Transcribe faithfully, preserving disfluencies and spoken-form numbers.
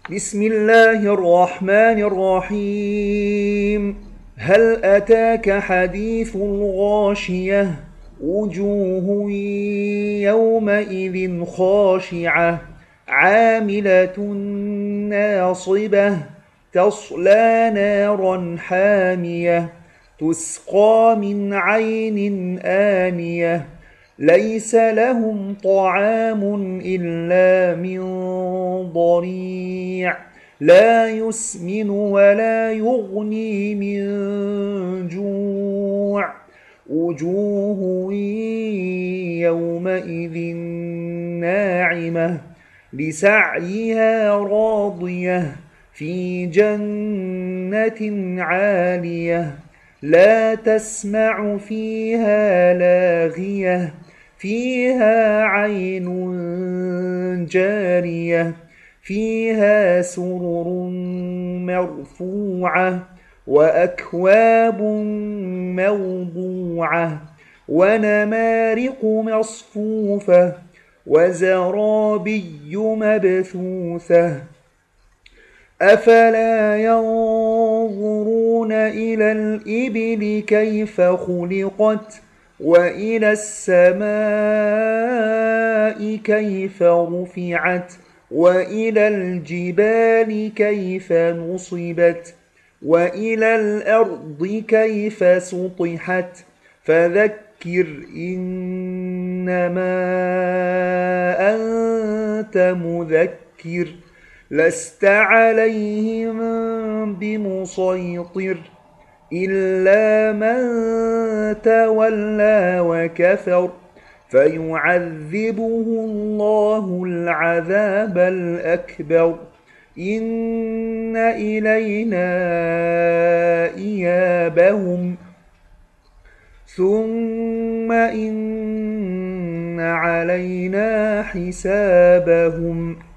بسم الله الرحمن الرحيم. هل أتاك حديث الغاشية؟ وجوه يومئذ خاشعة عاملة ناصبة تصلى نارا حامية تسقى من عين آنية ليس لهم طعام إلا من ضريع لا يسمن ولا يغني من جوع وجوه يومئذ ناعمة لسعيها راضية في جنة عالية لا تسمع فيها لاغية فيها عين جارية فيها سرر مرفوعة وأكواب موضوعة ونمارق مصفوفة وزرابي مبثوثة أفلا ينظرون إلى الإبل كيف خلقت وإلى السماء كيف رفعت وإلى الجبال كيف نصبت وإلى الأرض كيف سطحت فذكر إنما أنت مذكر لست عليهم بمسيطر إلا من تولى وكفر فيعذبه الله العذاب الأكبر إن إلينا إيابهم ثم إن علينا حسابهم.